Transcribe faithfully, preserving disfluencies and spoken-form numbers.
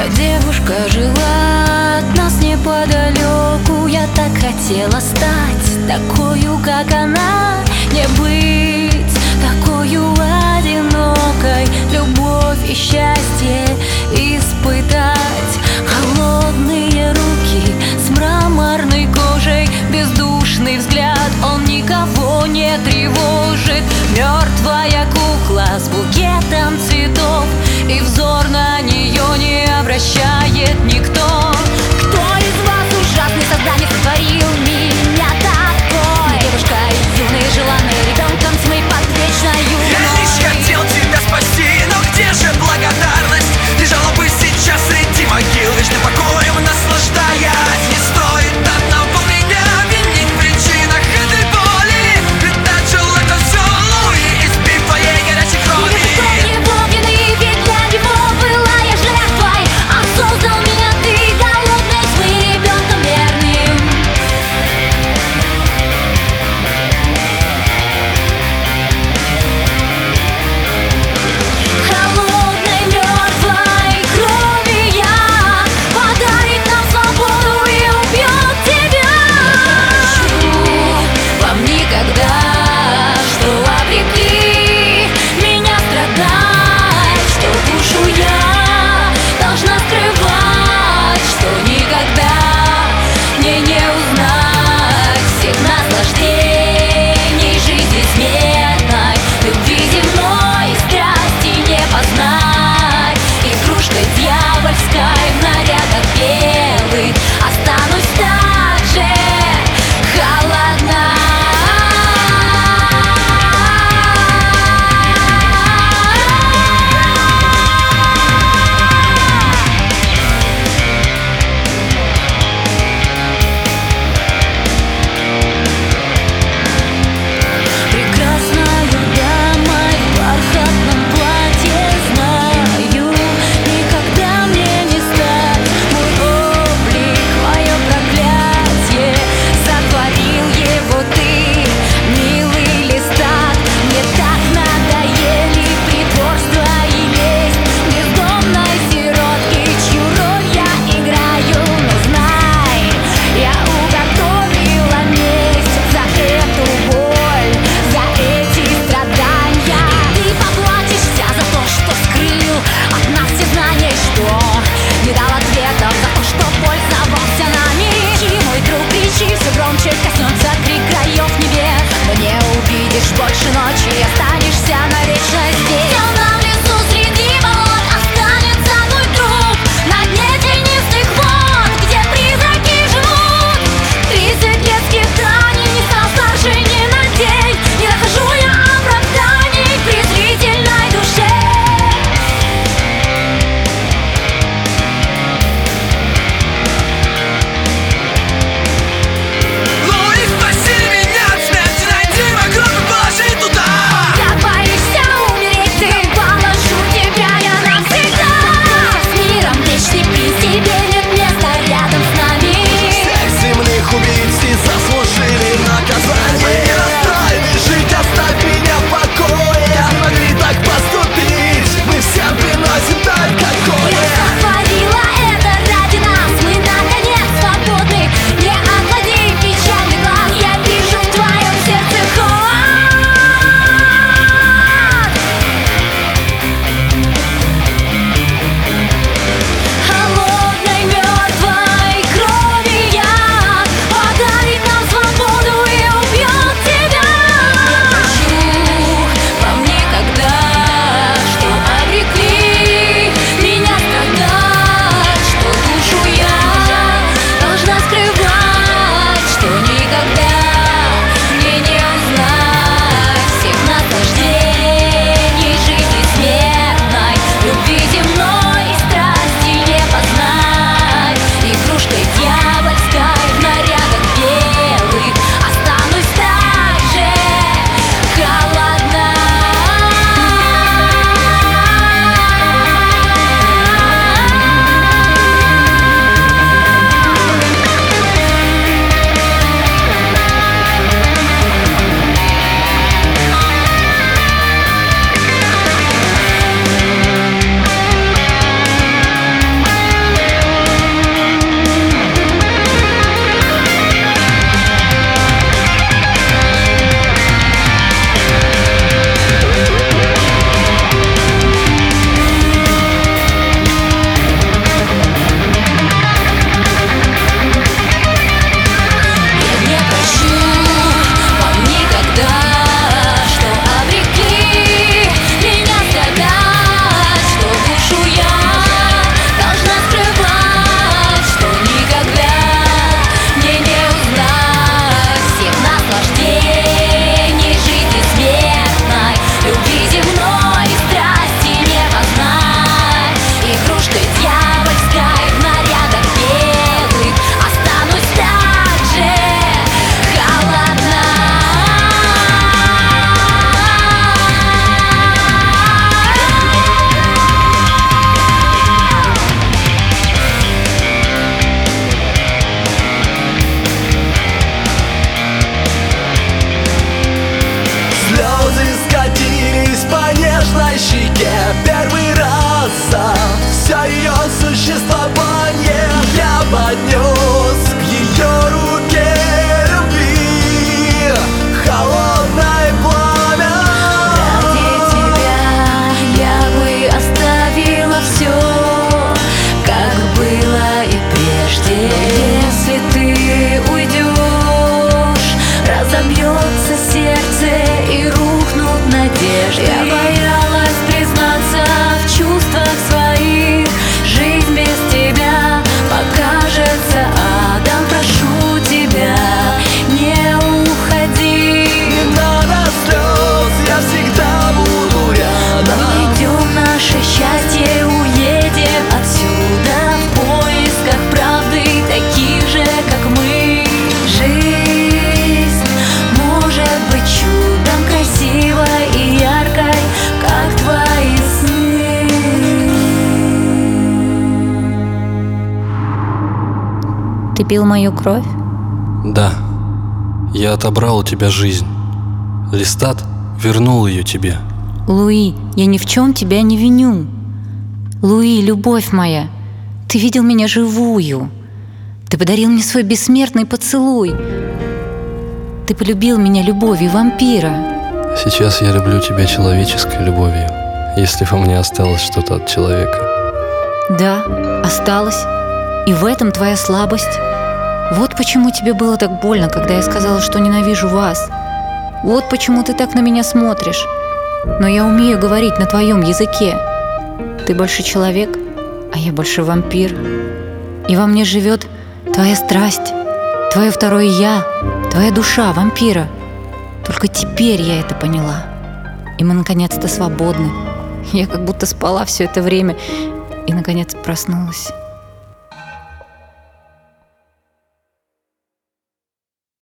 Девушка жила от нас неподалеку. Я так хотела стать такою, как она, не быть такою одинокой, любовь и счастье испытать. Холодные руки с мраморной кожей, бездушный взгляд, он никого не тревожит. Мертвая кукла с букетом цветов, и взор на нее не обращает никто. Кто из вас ужасный создание сотворил меня такой? Девушка юная, желанная, ребенком тьмы под вечной юной. Я лишь хотел тебя спасти, но где же благодарность? Лежала бы сейчас среди могил, вечным покоем наслаждаясь. Не стоит одного меня винить в причинах этой боли, ведь начал это все Луи, испив твоей горячей крови. Его вины, ведь для него была я жертвой, а солнце Ты пил мою кровь? Да, я отобрал у тебя жизнь. Листат вернул ее тебе. Луи, я ни в чем тебя не виню. Луи, любовь моя, ты видел меня живую. Ты подарил мне свой бессмертный поцелуй. Ты полюбил меня любовью вампира. Сейчас я люблю тебя человеческой любовью, если во мне осталось что-то от человека. Да, осталось. И в этом твоя слабость. Вот почему тебе было так больно, когда я сказала, что ненавижу вас. Вот почему ты так на меня смотришь. Но я умею говорить на твоем языке. Ты больше человек, а я больше вампир. И во мне живет твоя страсть, твое второе я, твоя душа вампира. Только теперь я это поняла. И мы наконец-то свободны. Я как будто спала все это время и наконец проснулась.